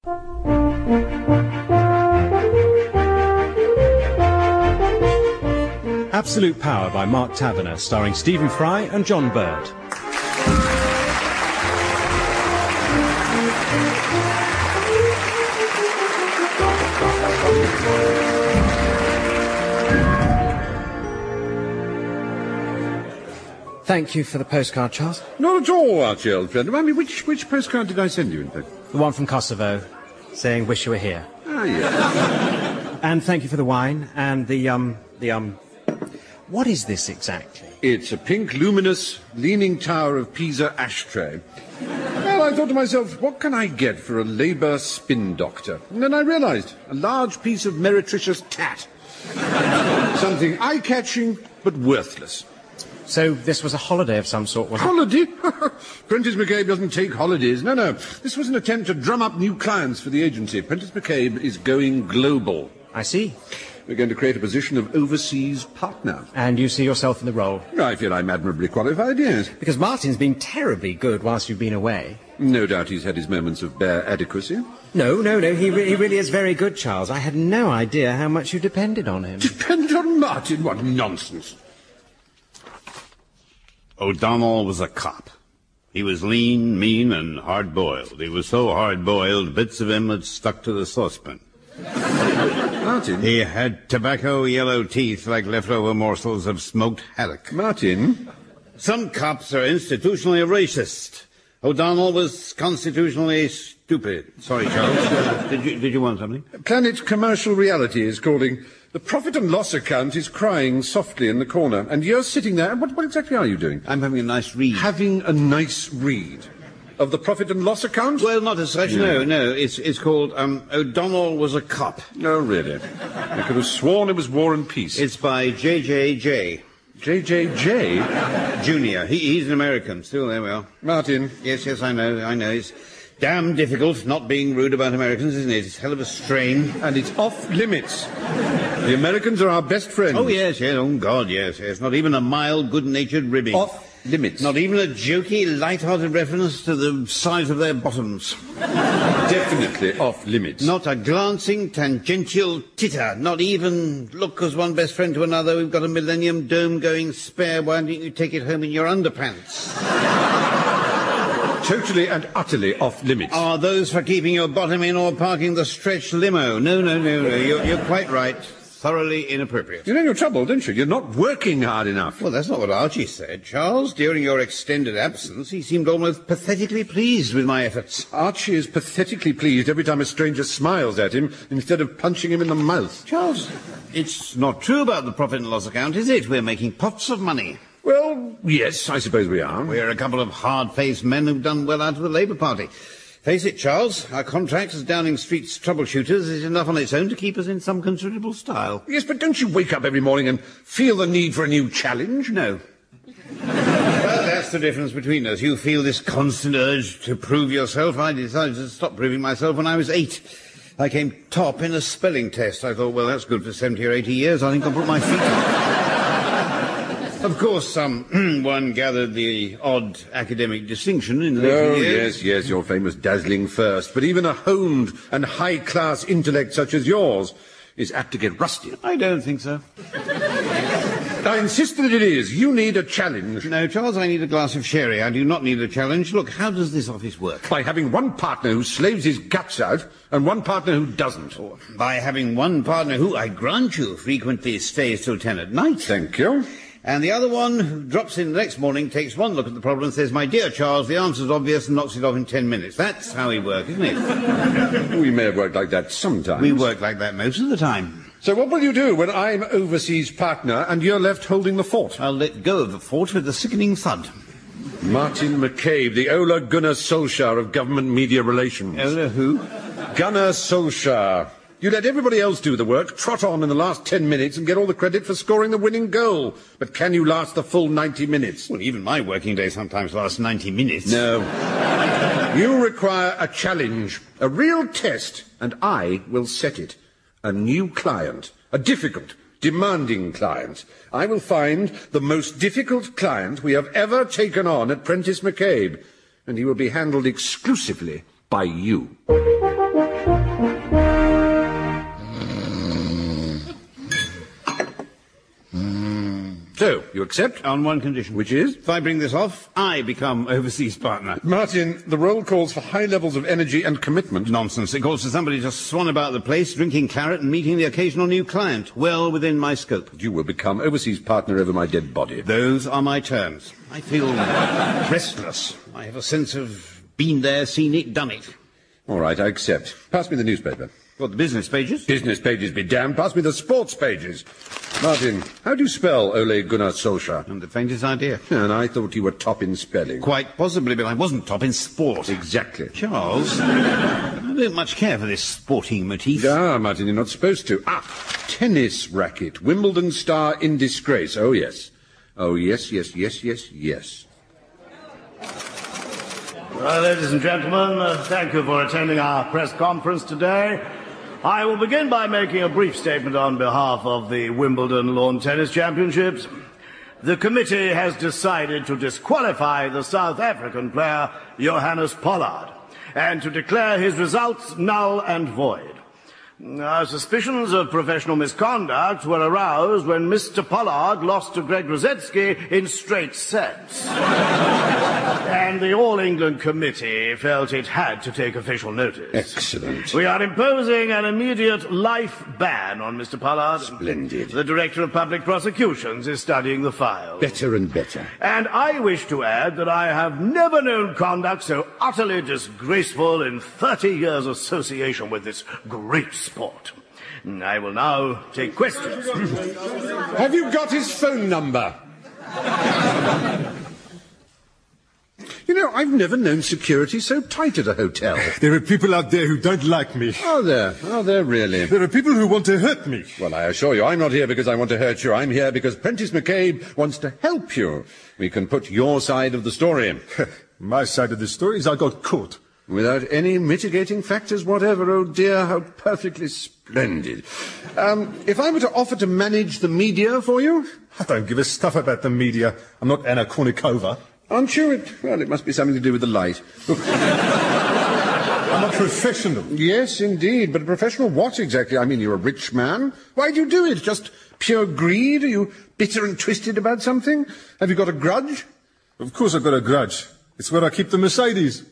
Absolute Power by Mark Taverner, starring Stephen Fry and John Bird. Thank you for the postcard, Charles. Not at all, Archie, old friend. Remind me, which postcard did I send you, in fact? The one from Kosovo, saying wish you were here. Ah, yes. And thank you for the wine, and the what is this exactly? It's a pink, luminous, leaning tower of Pisa ashtray. Well, I thought to myself, what can I get for a Labour spin doctor? And then I realised, a large piece of meretricious tat. Something eye-catching, but worthless. So this was a holiday of some sort, was it? Holiday? Prentice McCabe doesn't take holidays. No. This was an attempt to drum up new clients for the agency. Prentice McCabe is going global. I see. We're going to create a position of overseas partner. And you see yourself in the role? I feel I'm admirably qualified, yes. Because Martin's been terribly good whilst you've been away. No doubt he's had his moments of bare adequacy. No. He really is very good, Charles. I had no idea how much you depended on him. Depend on Martin? What nonsense. O'Donnell was a cop. He was lean, mean, and hard-boiled. He was so hard-boiled, bits of him had stuck to the saucepan. Martin? He had tobacco-yellow teeth like leftover morsels of smoked haddock. Martin? Some cops are institutionally racist. O'Donnell was constitutionally stupid. Sorry, Charles. Did you want something? Planet Commercial Reality is calling. The profit and loss account is crying softly in the corner, and you're sitting there. What exactly are you doing? I'm having a nice read. Having a nice read? Of the profit and loss account? Well, not as such, no. It's called, O'Donnell Was a Cop. Oh, really? I could have sworn it was War and Peace. It's by J.J.J. J.J.J.? Junior. He's an American. Still, there we are. Martin. Yes, I know. It's damn difficult not being rude about Americans, isn't it? It's a hell of a strain. And it's off limits. The Americans are our best friends. Oh, yes. Oh, God, yes. Not even a mild, good-natured ribbing. Off limits. Not even a jokey, light-hearted reference to the size of their bottoms. Definitely off limits. Not a glancing, tangential titter. Not even, look, as one best friend to another, we've got a Millennium Dome going spare. Why don't you take it home in your underpants? Totally and utterly off limits. Are those for keeping your bottom in or parking the stretch limo? No. You're quite right. Thoroughly inappropriate. You know your trouble, don't you? You're not working hard enough. Well, that's not what Archie said, Charles. During your extended absence, he seemed almost pathetically pleased with my efforts. Archie is pathetically pleased every time a stranger smiles at him instead of punching him in the mouth. Charles, it's not true about the profit and loss account, is it? We're making pots of money. Well, yes, I suppose we are. We're a couple of hard-faced men who've done well out of the Labour Party. Face it, Charles, our contract as Downing Street's troubleshooters is enough on its own to keep us in some considerable style. Yes, but don't you wake up every morning and feel the need for a new challenge? No. Well, that's the difference between us. You feel this constant urge to prove yourself. I decided to stop proving myself when I was 8. I came top in a spelling test. I thought, well, that's good for 70 or 80 years. I think I'll put my feet up. Of course, one gathered the odd academic distinction in later years. Yes, your famous dazzling first. But even a honed and high-class intellect such as yours is apt to get rusty. I don't think so. I insist that it is. You need a challenge. No, Charles, I need a glass of sherry. I do not need a challenge. Look, how does this office work? By having one partner who slaves his guts out and one partner who doesn't. By having one partner who, I grant you, frequently stays till 10 at night. Thank you. And the other one who drops in the next morning, takes one look at the problem and says, my dear Charles, the answer's obvious, and knocks it off in 10 minutes. That's how we work, isn't it? We may have worked like that sometimes. We work like that most of the time. So what will you do when I'm overseas partner and you're left holding the fort? I'll let go of the fort with a sickening thud. Martin McCabe, the Ola Gunnar Solskjaer of government media relations. Ola who? Gunnar Solskjaer. You let everybody else do the work, trot on in the last 10 minutes and get all the credit for scoring the winning goal. But can you last the full 90 minutes? Well, even my working day sometimes lasts 90 minutes. No. You require a challenge, a real test, and I will set it. A new client, a difficult, demanding client. I will find the most difficult client we have ever taken on at Prentice McCabe, and he will be handled exclusively by you. So, you accept? On one condition. Which is? If I bring this off, I become overseas partner. Martin, the role calls for high levels of energy and commitment. Nonsense. It calls for somebody to swan about the place, drinking claret and meeting the occasional new client. Well within my scope. You will become overseas partner over my dead body. Those are my terms. I feel restless. I have a sense of been there, seen it, done it. All right, I accept. Pass me the newspaper. What, the business pages? Business pages be damned. Pass me the sports pages. Martin, how do you spell Ole Gunnar Solskjaer? And the faintest idea. And I thought you were top in spelling. Quite possibly, but I wasn't top in sport. Exactly. Charles, I don't much care for this sporting motif. Ah, Martin, you're not supposed to. Tennis racket. Wimbledon star in disgrace. Oh, yes. Oh, yes. Well, ladies and gentlemen, thank you for attending our press conference today. I will begin by making a brief statement on behalf of the Wimbledon Lawn Tennis Championships. The committee has decided to disqualify the South African player Johannes Pollard and to declare his results null and void. Our suspicions of professional misconduct were aroused when Mr. Pollard lost to Greg Rosetsky in straight sets. And the All England Committee felt it had to take official notice. Excellent. We are imposing an immediate life ban on Mr. Pollard. Splendid. The Director of Public Prosecutions is studying the file. Better and better. And I wish to add that I have never known conduct so utterly disgraceful in 30 years' association with this great sport. I will now take questions. Have you got his phone number? You know, I've never known security so tight at a hotel. There are people out there who don't like me. Are there? Are there really? There are people who want to hurt me. Well, I assure you, I'm not here because I want to hurt you. I'm here because Prentice McCabe wants to help you. We can put your side of the story. My side of the story is I got caught. Without any mitigating factors whatever. Oh, dear, how perfectly splendid. If I were to offer to manage the media for you? I don't give a stuff about the media. I'm not Anna Kournikova. Aren't you? Well, it must be something to do with the light. I'm a professional. Yes, indeed. But a professional what exactly? I mean, you're a rich man. Why do you do it? Just pure greed? Are you bitter and twisted about something? Have you got a grudge? Of course I've got a grudge. It's where I keep the Mercedes.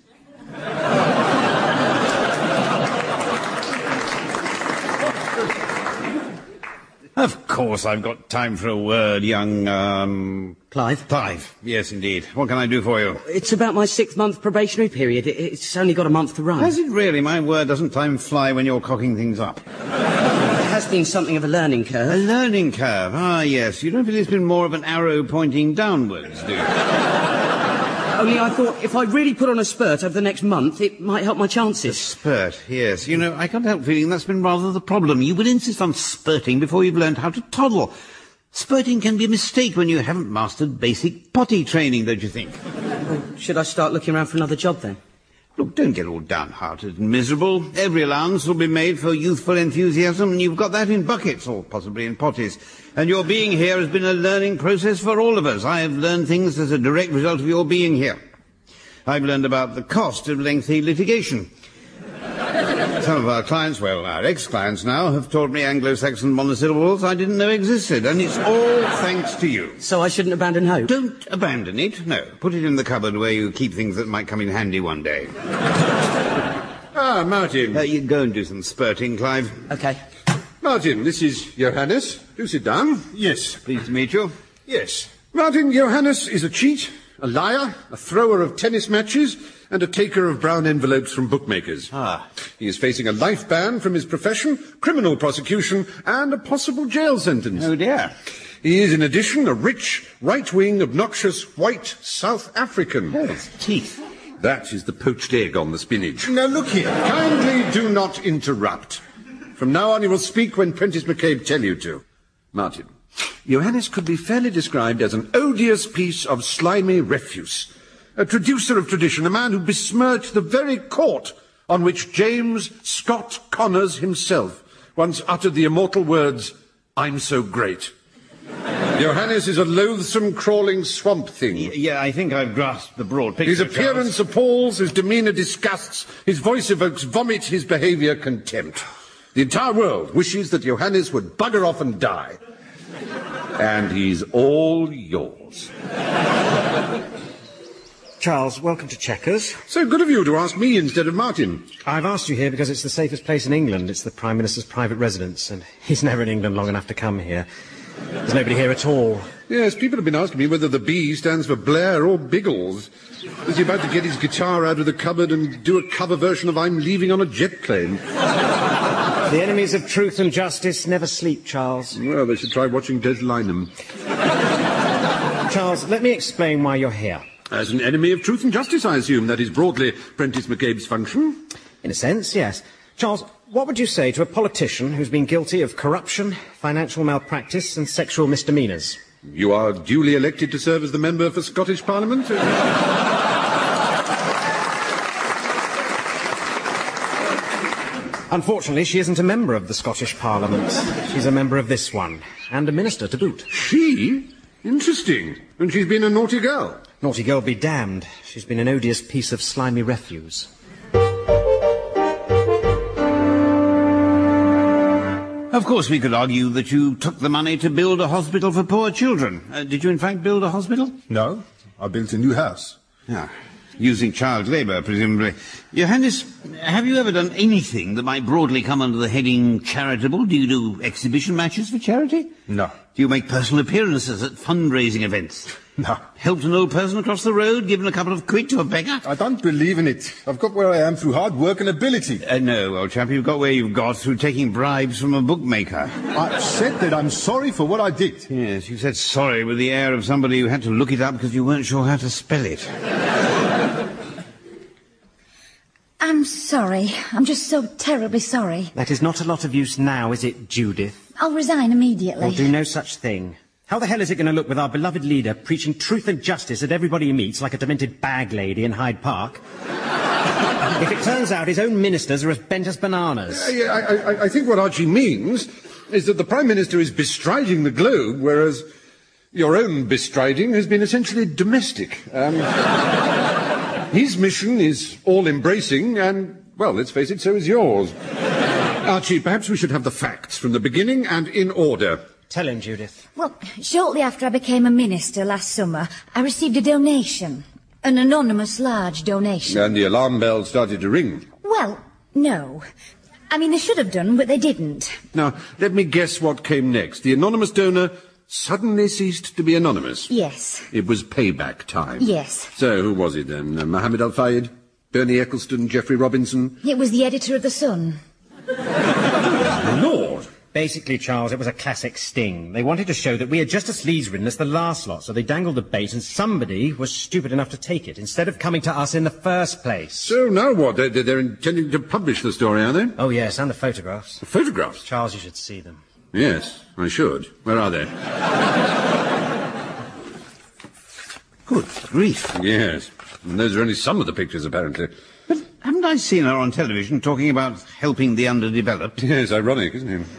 Of course I've got time for a word, young, Clive? Clive. Yes, indeed. What can I do for you? It's about my 6-month probationary period. It's only got a month to run. Has it really? My word, doesn't time fly when you're cocking things up? There has been something of a learning A curve. learning curve. Ah, yes. You don't feel it's been more of an arrow pointing downwards, do you? Only I thought if I really put on a spurt over the next month, it might help my chances. Spurt, yes. You know, I can't help feeling that's been rather the problem. You will insist on spurting before you've learned how to toddle. Spurting can be a mistake when you haven't mastered basic potty training, don't you think? Well, should I start looking around for another job then? Look, don't get all downhearted and miserable. Every allowance will be made for youthful enthusiasm, and you've got that in buckets, or possibly in potties. And your being here has been a learning process for all of us. I have learned things as a direct result of your being here. I've learned about the cost of lengthy litigation. Some of our clients, well, our ex-clients now, have taught me Anglo-Saxon monosyllables I didn't know existed, and it's all thanks to you. So I shouldn't abandon hope? Don't abandon it, no. Put it in the cupboard where you keep things that might come in handy one day. Ah, Martin. You go and do some spurting, Clive. OK. Martin, this is Johannes. Do sit down. Yes. Pleased to meet you. Yes. Martin, Johannes is a cheat, a liar, a thrower of tennis matches, and a taker of brown envelopes from bookmakers. He is facing a life ban from his profession, criminal prosecution, and a possible jail sentence. Oh, dear. He is, in addition, a rich, right-wing, obnoxious, white South African. His teeth. That is the poached egg on the spinach. Now look here. Kindly do not interrupt. From now on you will speak when Prentice McCabe tell you to. Martin, Johannes could be fairly described as an odious piece of slimy refuse. A traducer of tradition, a man who besmirched the very court on which James Scott Connors himself once uttered the immortal words, "I'm so great." Johannes is a loathsome, crawling swamp thing. Yeah, I think I've grasped the broad picture. His appearance appalls, his demeanour disgusts, his voice evokes vomit, his behaviour contempt. The entire world wishes that Johannes would bugger off and die. And he's all yours. Charles, welcome to Chequers. So good of you to ask me instead of Martin. I've asked you here because it's the safest place in England. It's the Prime Minister's private residence, and he's never in England long enough to come here. There's nobody here at all. Yes, people have been asking me whether the B stands for Blair or Biggles. Is he about to get his guitar out of the cupboard and do a cover version of I'm Leaving on a Jet Plane? The enemies of truth and justice never sleep, Charles. Well, they should try watching Des Lynam. Charles, let me explain why you're here. As an enemy of truth and justice, I assume. That is broadly Prentice McCabe's function. In a sense, yes. Charles, what would you say to a politician who's been guilty of corruption, financial malpractice and sexual misdemeanours? You are duly elected to serve as the member for Scottish Parliament? Unfortunately, she isn't a member of the Scottish Parliament. She's a member of this one, and a minister to boot. She? Interesting. And she's been a naughty girl. Naughty girl be damned. She's been an odious piece of slimy refuse. Of course, we could argue that you took the money to build a hospital for poor children. Did you, in fact, build a hospital? No, I built a new house. Yeah. Using child labour, presumably. Your Highness, have you ever done anything that might broadly come under the heading charitable? Do you do exhibition matches for charity? No. Do you make personal appearances at fundraising events? No. Helped an old person across the road, given a couple of quid to a beggar? I don't believe in it. I've got where I am through hard work and ability. No, old chap, you've got where you've got through taking bribes from a bookmaker. I said that I'm sorry for what I did. Yes, you said sorry with the air of somebody who had to look it up because you weren't sure how to spell it. I'm sorry. I'm just so terribly sorry. That is not a lot of use now, is it, Judith? I'll resign immediately. I'll do no such thing. How the hell is it going to look with our beloved leader preaching truth and justice at everybody he meets like a demented bag lady in Hyde Park? If it turns out his own ministers are as bent as bananas. I think what Archie means is that the Prime Minister is bestriding the globe, whereas your own bestriding has been essentially domestic. His mission is all-embracing, and, well, let's face it, so is yours. Archie, perhaps we should have the facts from the beginning and in order. Tell him, Judith. Well, shortly after I became a minister last summer, I received a donation. An anonymous large donation. And the alarm bell started to ring. Well, no. I mean, they should have done, but they didn't. Now, let me guess what came next. The anonymous donor suddenly ceased to be anonymous. Yes. It was payback time. Yes. So, who was it then? Mohammed Al-Fayed? Bernie Eccleston? Geoffrey Robinson? It was the editor of The Sun. Lord! Basically, Charles, it was a classic sting. They wanted to show that we had just as sleaze-ridden as the last lot, so they dangled the bait and somebody was stupid enough to take it, instead of coming to us in the first place. So now what? They're intending to publish the story, are they? Oh, yes, and the photographs. The photographs? Charles, you should see them. Yes, I should. Where are they? Good grief. Yes. And those are only some of the pictures, apparently. But haven't I seen her on television talking about helping the underdeveloped? Yes, ironic, isn't it?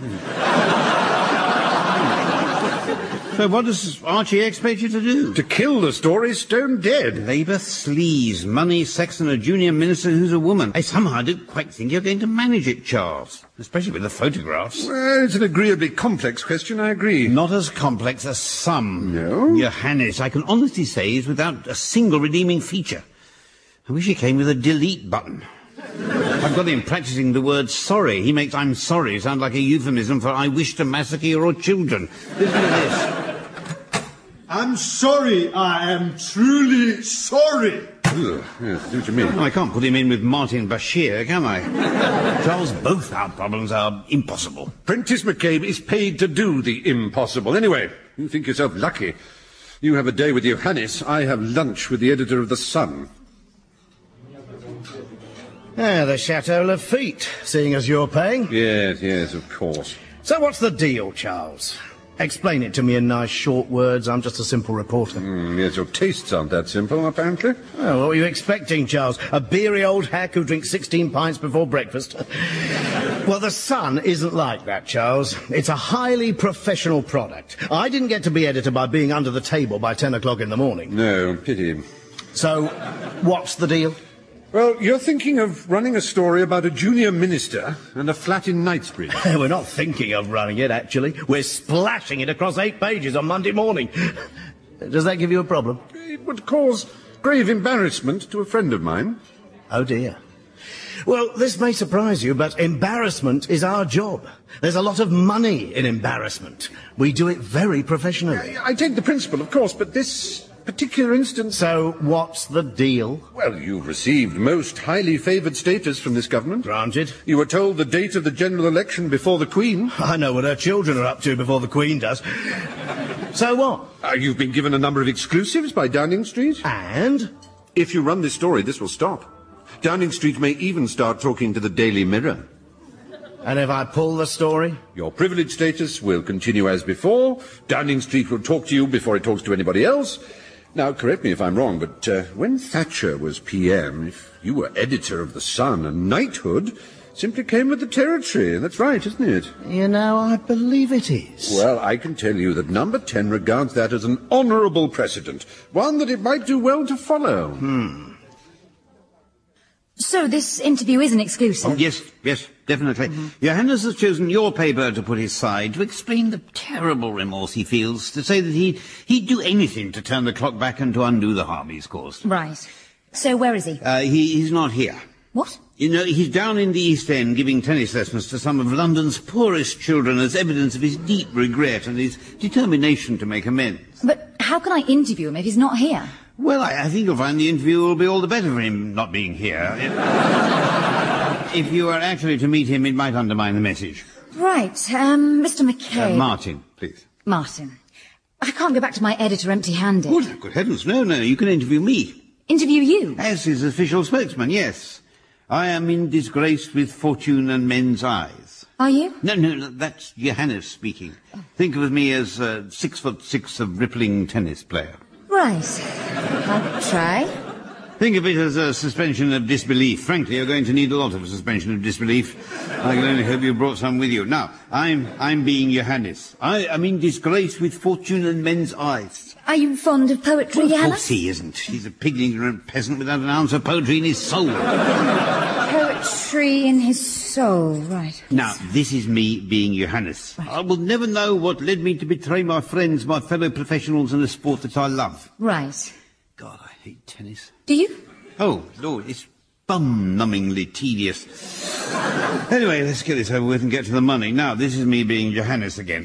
So what does Archie expect you to do? To kill the story stone dead. Labour, sleaze, money, sex, and a junior minister who's a woman. I somehow don't quite think you're going to manage it, Charles. Especially with the photographs. Well, it's an agreeably complex question, I agree. Not as complex as some. No? Your Highness, I can honestly say is without a single redeeming feature. I wish he came with a delete button. I've got him practicing the word sorry. He makes I'm sorry sound like a euphemism for I wish to massacre your children. Listen to this. I'm sorry. I am truly sorry. Ugh, yes, I see what you mean. I can't put him in with Martin Bashir, can I? Charles, both our problems are impossible. Prentice McCabe is paid to do the impossible. Anyway, you think yourself lucky. You have a day with Johannes. I have lunch with the editor of The Sun. The Chateau Lafitte, seeing as you're paying. Yes, of course. So what's the deal, Charles? Explain it to me in nice short words. I'm just a simple reporter. Yes, your tastes aren't that simple, apparently. Well, what were you expecting, Charles? A beery old hack who drinks 16 pints before breakfast? Well, The Sun isn't like that, Charles. It's a highly professional product. I didn't get to be editor by being under the table by 10 o'clock in the morning. No, pity. So, what's the deal? Well, you're thinking of running a story about a junior minister and a flat in Knightsbridge. We're not thinking of running it, actually. We're splashing it across 8 pages on Monday morning. Does that give you a problem? It would cause grave embarrassment to a friend of mine. Oh, dear. Well, this may surprise you, but embarrassment is our job. There's a lot of money in embarrassment. We do it very professionally. I take the principle, of course, but this particular instance... So, what's the deal? Well, you've received most highly favoured status from this government. Granted. You were told the date of the general election before the Queen. I know what her children are up to before the Queen does. So what? You've been given a number of exclusives by Downing Street. And? If you run this story, this will stop. Downing Street may even start talking to the Daily Mirror. And if I pull the story? Your privileged status will continue as before. Downing Street will talk to you before it talks to anybody else. Now, correct me if I'm wrong, but when Thatcher was PM, if you were editor of The Sun, a knighthood simply came with the territory. That's right, isn't it? You know, I believe it is. Well, I can tell you that Number 10 regards that as an honourable precedent, one that it might do well to follow. So this interview is an exclusive? Oh, yes, definitely. Johannes has chosen your paper to put his side to explain the terrible remorse he feels, to say that he'd do anything to turn the clock back and to undo the harm he's caused. Right. So where is he? He's not here. What? You know, he's down in the East End giving tennis lessons to some of London's poorest children as evidence of his deep regret and his determination to make amends. But how can I interview him if he's not here? Well, I think you'll find the interview will be all the better for him not being here. If you are actually to meet him, it might undermine the message. Right, Mr. McCabe. Martin, please. Martin. I can't go back to my editor empty-handed. Oh, good heavens, no, you can interview me. Interview you? As his official spokesman, yes. I am in disgrace with fortune and men's eyes. Are you? No, that's Johannes speaking. Think of me as 6'6" of rippling tennis player. Right. I'll try. Think of it as a suspension of disbelief. Frankly, you're going to need a lot of suspension of disbelief. I can only hope you brought some with you. Now, I'm being Johannes. I am in disgrace with fortune and men's eyes. Are you fond of poetry, Well, of Johannes? course he isn't. He's a pig-ignorant peasant without an ounce of poetry in his soul. Poetry in his soul, right. Now, this is me being Johannes. Right. I will never know what led me to betray my friends, my fellow professionals in a sport that I love. Right. God, I hate tennis. Do you? Oh, Lord, it's bum-numbingly tedious. Anyway, let's get this over with and get to the money. Now, this is me being Johannes again.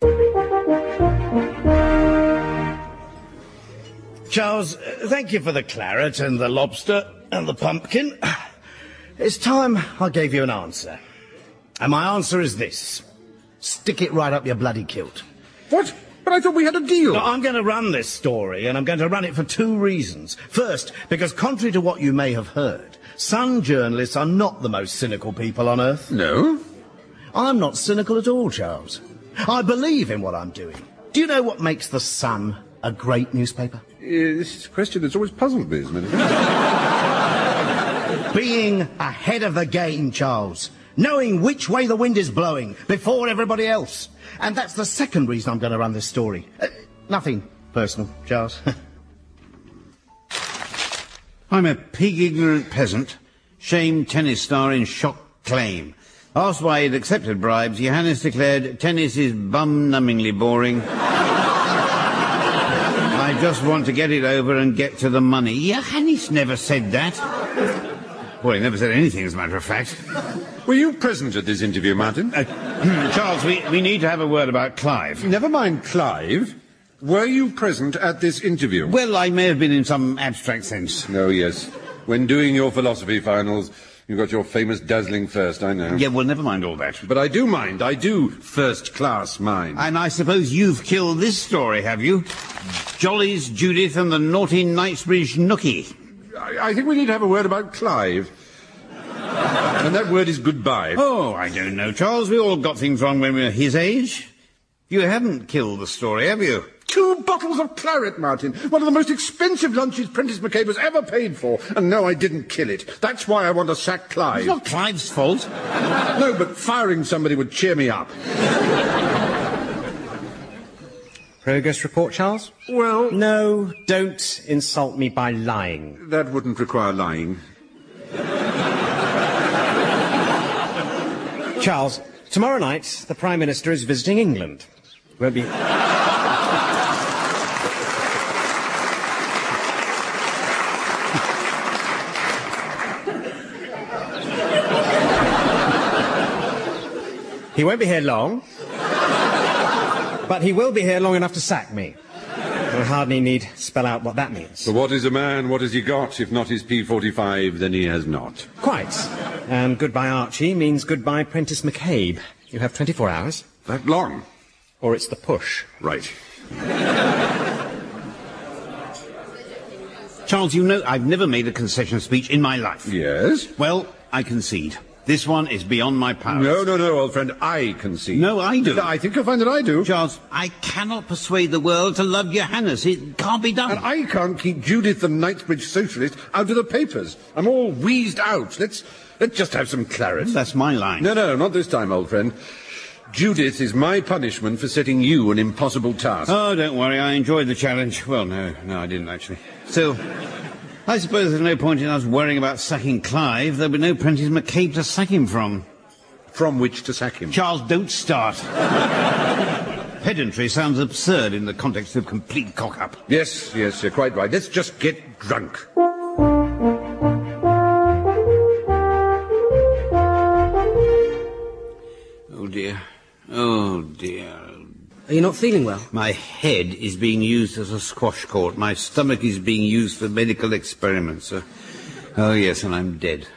Charles, thank you for the claret and the lobster and the pumpkin. It's time I gave you an answer. And my answer is this. Stick it right up your bloody kilt. What? But I thought we had a deal. Now, I'm going to run this story, and I'm going to run it for 2 reasons. First, because contrary to what you may have heard, Sun journalists are not the most cynical people on earth. No? I'm not cynical at all, Charles. I believe in what I'm doing. Do you know what makes the Sun a great newspaper? This is a question that's always puzzled me, isn't it? Being ahead of the game, Charles. Knowing which way the wind is blowing before everybody else. And that's the second reason I'm going to run this story. Nothing personal, Charles. I'm a pig-ignorant peasant, shamed tennis star in shock claim. Asked why he'd accepted bribes, Johannes declared, tennis is bum-numbingly boring. I just want to get it over and get to the money. Johannes never said that. Well, he never said anything, as a matter of fact. Were you present at this interview, Martin? Charles, we need to have a word about Clive. Never mind Clive. Were you present at this interview? Well, I may have been in some abstract sense. Oh, yes. When doing your philosophy finals, you got your famous dazzling first, I know. Yeah, well, never mind all that. But I do mind. I do first-class mind. And I suppose you've killed this story, have you? Jolly's Judith and the naughty Knightsbridge Nookie. I think we need to have a word about Clive. And that word is goodbye. Oh, I don't know, Charles. We all got things wrong when we were his age. You haven't killed the story, have you? 2 bottles of claret, Martin. One of the most expensive lunches Prentice McCabe has ever paid for. And no, I didn't kill it. That's why I want to sack Clive. It's not Clive's fault. No, but firing somebody would cheer me up. Progress report, Charles? Well, No, don't insult me by lying. that wouldn't require lying. Charles, tomorrow night, the Prime Minister is visiting England. Won't be... He won't be here long, but he will be here long enough to sack me. I hardly need spell out what that means. So what is a man, what has he got? If not his P45, then he has not. Quite. And goodbye Archie means goodbye Prentice McCabe. You have 24 hours. That long? Or it's the push. Right. Charles, you know I've never made a concession speech in my life. Yes? Well, I concede. This one is beyond my powers. No, old friend. I concede. No, I do. I think you'll find that I do. Charles, I cannot persuade the world to love Johannes. It can't be done. And I can't keep Judith the Knightsbridge Socialist out of the papers. I'm all wheezed out. Let's just have some claret. That's my line. No, not this time, old friend. Judith is my punishment for setting you an impossible task. Oh, don't worry. I enjoyed the challenge. Well, no, I didn't, actually. Still, I suppose there's no point in us worrying about sacking Clive. There'll be no Prentice McCabe to sack him from. From which to sack him? Charles, don't start. Pedantry sounds absurd in the context of complete cock-up. Yes, you're quite right. Let's just get drunk. Oh, dear. Are you not feeling well? My head is being used as a squash court. My stomach is being used for medical experiments. Oh, yes, and I'm dead.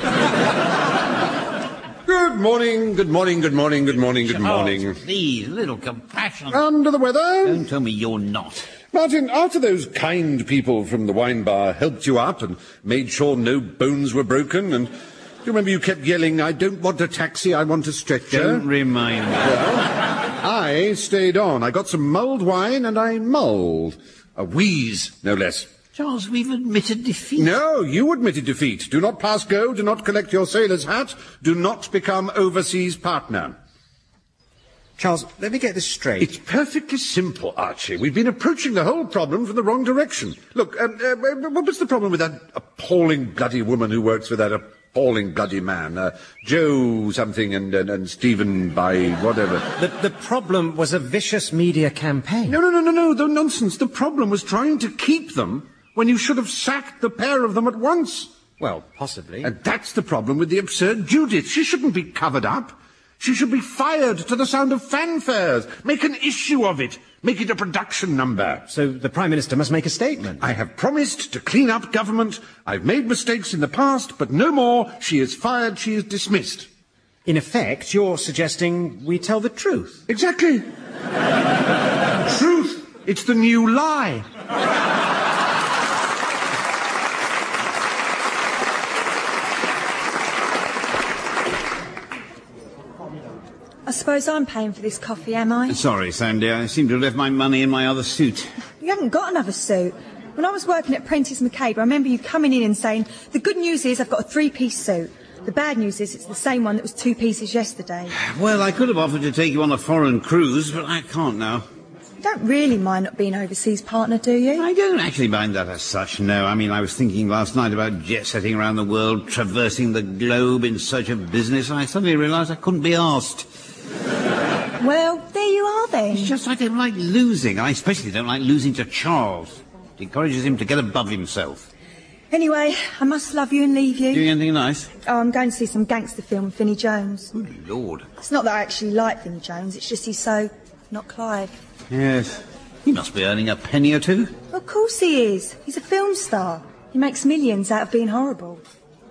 Good morning. Charles, please, a little compassion. Under the weather? Don't tell me you're not. Martin, after those kind people from the wine bar helped you up and made sure no bones were broken, and do you remember you kept yelling, I don't want a taxi, I want a stretcher? Don't remind me. Well, I stayed on. I got some mulled wine and I mulled. A wheeze, no less. Charles, we've admitted defeat. No, you admitted defeat. Do not pass go, do not collect your sailor's hat, do not become overseas partner. Charles, let me get this straight. It's perfectly simple, Archie. We've been approaching the whole problem from the wrong direction. Look, what was the problem with that appalling bloody woman who works for that appalling bloody man? Joe something and Stephen by whatever. The problem was a vicious media campaign. No, the nonsense. The problem was trying to keep them when you should have sacked the pair of them at once. Well, possibly. And that's the problem with the absurd Judith. She shouldn't be covered up. She should be fired to the sound of fanfares. Make an issue of it. Make it a production number. So the Prime Minister must make a statement. I have promised to clean up government. I've made mistakes in the past, but no more. She is fired. She is dismissed. In effect, you're suggesting we tell the truth. Exactly. Truth. It's the new lie. I suppose I'm paying for this coffee, am I? Sorry, Sandy. I seem to have left my money in my other suit. You haven't got another suit. When I was working at Prentice McCabe, I remember you coming in and saying, the good news is I've got a 3-piece suit. The bad news is it's the same one that was 2 pieces yesterday. Well, I could have offered to take you on a foreign cruise, but I can't now. You don't really mind not being overseas partner, do you? I don't actually mind that as such, no. I mean, I was thinking last night about jet-setting around the world, traversing the globe in search of business, and I suddenly realised I couldn't be asked. Well, there you are then. It's just I don't like losing. I especially don't like losing to Charles. It encourages him to get above himself. Anyway, I must love you and leave you. Doing anything nice? Oh, I'm going to see some gangster film with Vinnie Jones. Good Lord. It's not that I actually like Vinnie Jones, it's just he's so not Clive. Yes. He must be earning a penny or two. Of course he is. He's a film star. He makes millions out of being horrible.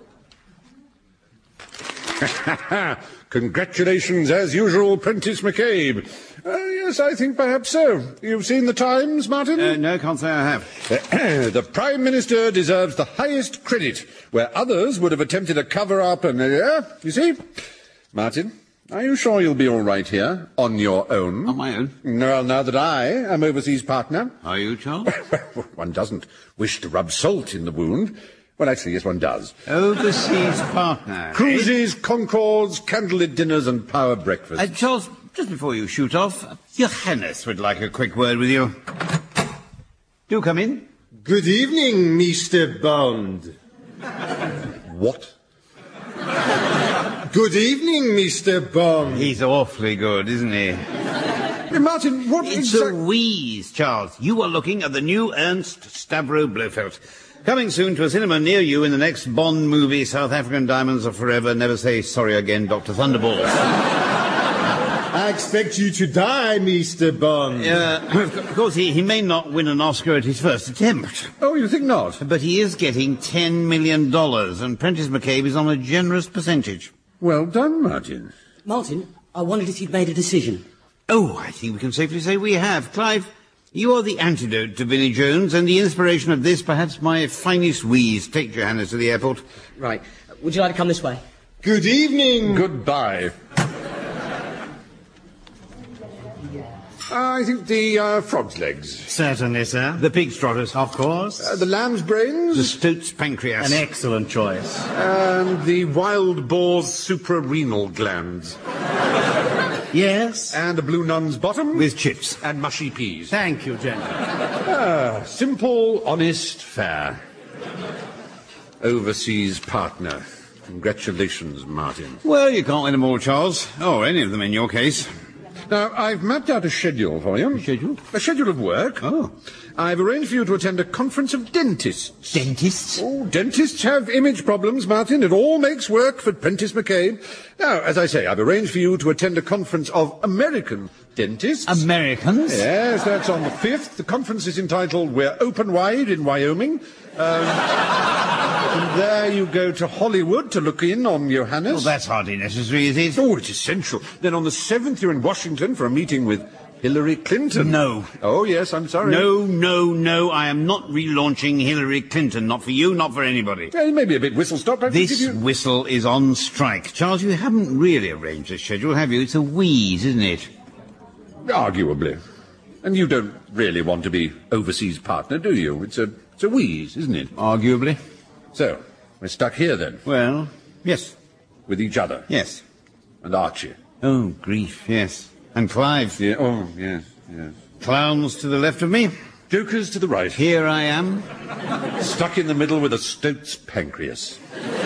Congratulations, as usual, Prentice McCabe. Yes, I think perhaps so. You've seen the Times, Martin? No, can't say I have. The Prime Minister deserves the highest credit, where others would have attempted a cover-up and... you see? Martin, are you sure you'll be all right here, on your own? On my own? Well, now that I am overseas partner... Are you, Charles? One doesn't wish to rub salt in the wound. Well, actually, yes, one does. Overseas partner. Cruises, Concords, candlelit dinners and power breakfasts. Charles, just before you shoot off, Johannes would like a quick word with you. Do come in. Good evening, Mr. Bond. What? Good evening, Mr. Bond. He's awfully good, isn't he? Hey, Martin, what It's a wheeze, Charles. You are looking at the new Ernst Stavro Blofeld. Coming soon to a cinema near you in the next Bond movie, South African Diamonds Are Forever. Never say sorry again, Dr. Thunderball. I expect you to die, Mr. Bond. Of course, he may not win an Oscar at his first attempt. Oh, you think not? But he is getting $10 million, and Prentice McCabe is on a generous percentage. Well done, Martin. Martin, I wondered if you'd made a decision. Oh, I think we can safely say we have. Clive, you are the antidote to Vinnie Jones, and the inspiration of this, perhaps my finest wheeze. Take Johannes to the airport. Right. Would you like to come this way? Good evening. Goodbye. I think the frog's legs. Certainly, sir. The pig's trotters. Of course. The lamb's brains. The stoat's pancreas. An excellent choice. And the wild boar's suprarenal glands. Yes? And a blue nun's bottom. With chips. And mushy peas. Thank you, gentlemen. Simple, honest, fair. Overseas partner. Congratulations, Martin. Well, you can't win them all, Charles. Or any of them in your case. Now, I've mapped out a schedule for you. Schedule? A schedule of work. Oh. I've arranged for you to attend a conference of dentists. Dentists? Oh, dentists have image problems, Martin. It all makes work for Prentice McCabe. Now, as I say, I've arranged for you to attend a conference of American dentists. Americans? Yes, that's on the 5th. The conference is entitled We're Open Wide in Wyoming. And there you go to Hollywood to look in on Johannes. Well, that's hardly necessary, is it? Oh, it's essential. Then on the 7th, you're in Washington for a meeting with Hillary Clinton. No. Oh, yes, I'm sorry. No, I am not relaunching Hillary Clinton. Not for you, not for anybody. Well, maybe a bit whistle-stop. This whistle is on strike. Charles, you haven't really arranged this schedule, have you? It's a wheeze, isn't it? Arguably. And you don't really want to be overseas partner, do you? It's a wheeze, isn't it? Arguably. So, we're stuck here then? Well, yes. With each other? Yes. And Archie? Oh, grief, yes. And Clive. Yeah, oh, yes, yes. Clowns to the left of me. Jokers to the right. Here I am. Stuck in the middle with a stoat's pancreas.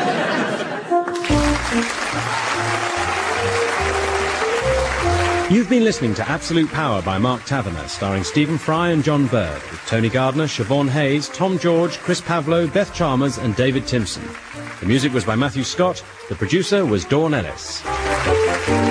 You've been listening to Absolute Power by Mark Taverner, starring Stephen Fry and John Bird, with Tony Gardner, Siobhan Hayes, Tom George, Chris Pavlo, Beth Chalmers and David Timpson. The music was by Matthew Scott. The producer was Dawn Ellis.